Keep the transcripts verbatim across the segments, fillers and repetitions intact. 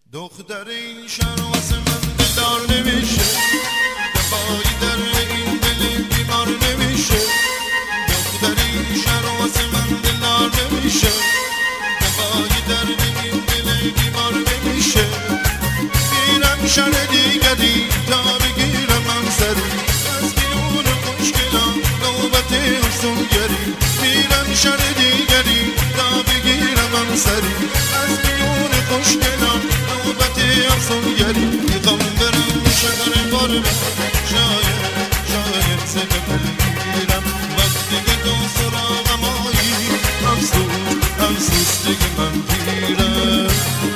دختر این شهر واسه من دلدار نمیشه، دفاعی در این دل بیمار نمیشه. دختر این شهر واسه من دلدار نمیشه، دفاعی در این دل بیمار نمیشه. میرم شهر دیگری تا بگیرم من سری از بیرون خوشگلم نوبت افسونگری. میرم شهر دیگری تا بگیرم من سری از بیرون خوشگلم نوبت افسونگری. میخوام برم شهر قربت، شاید شاید سکه بگیرم وقتی که تو سراغم آیی. افسوس افسوس دیگه من پیرم.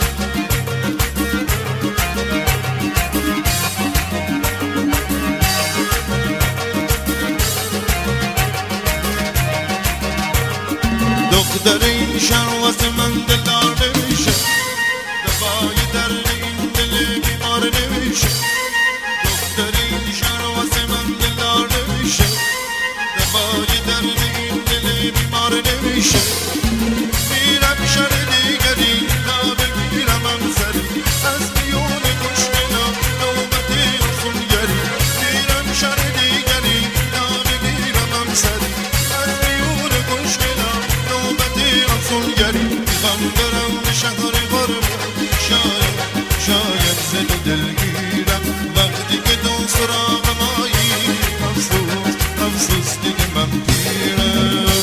دختر این شهر واسه من دلدار نمیشه، دفاعی در این دل بیمار نمیشه. دختر این شهر واسه من دلدار نمیشه، دفاعی در این دل بیمار نمیشه. میرم شهر دیگری تا بگیرم من سری از میون خوشگلم نوبت افسونگری. میرم شهر دیگری تا بگیرم من سری از میون خوشگلم نوبت افسونگری. میخوام برم به شهر قربت، شاید شاید زد دلگیرم وقتی که تو سراغم آیی. افسوس افسوس دیگه من پیرم.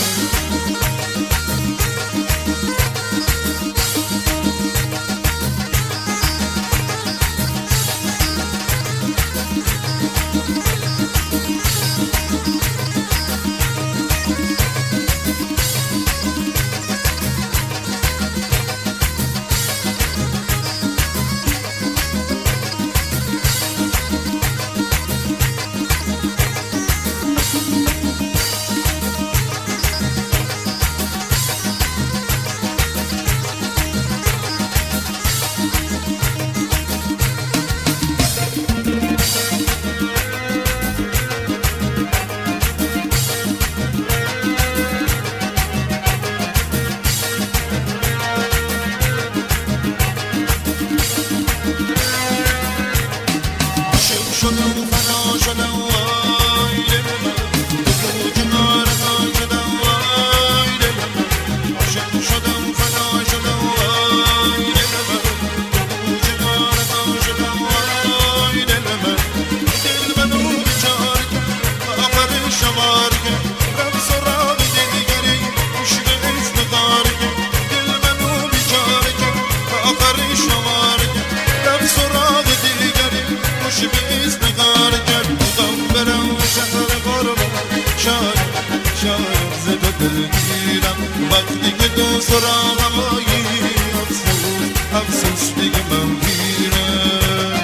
وقتی که تو سراغم آیی. افسوس افسوس دیگه من پیرم.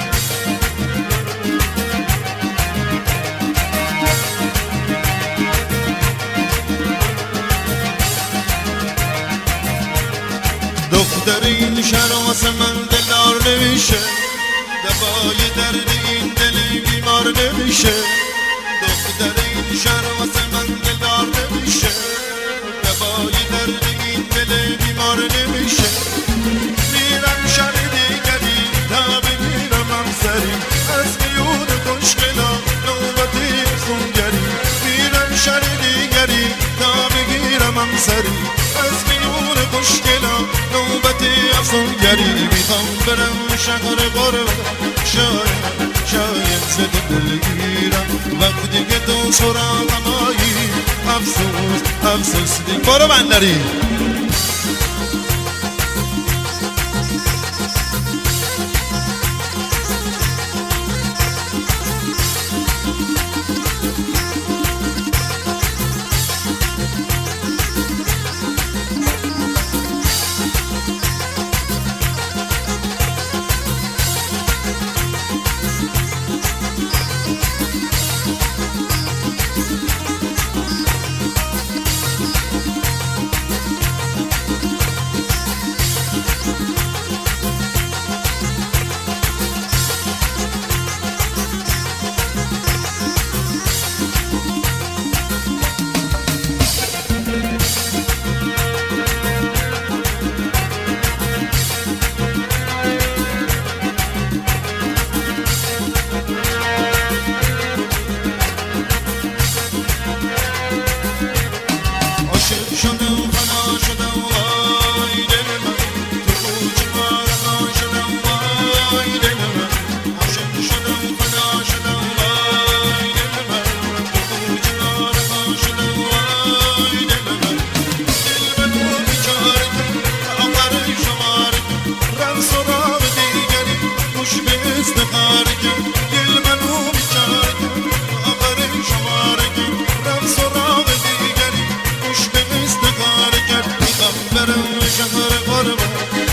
دختر این شهر واسه من دلدار نمیشه، دفاعی درد این دل بیمار نمیشه. دختر این شهر واسه من دلدار نمیشه، دفاعی درد این دل بیمار نمیشه. میرم شهر دیگری تا بگیرم من سری از میون خوشگلم نوبت افسونگری. میرم شهر دیگری تا بگیرم من سری از میون خوشگلم نوبت افسونگری. میخوام برم شهر قربت، شاید شاید زد دلگیرم وقتی که تو سراغم آیی. افسوس افسوس دیگه. برو بندری.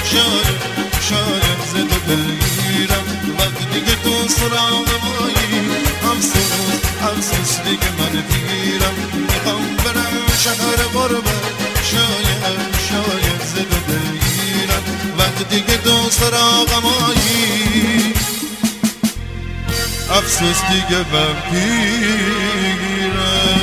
شاید شاید زده بگیرم وقتی که تو سراغ مایی افسوس افسوس دیگه من دیرم میخوام برم شهر غربت شاید شاید زده بگیرم وقتی که تو سراغ مایی افسوس دیگه من دیرم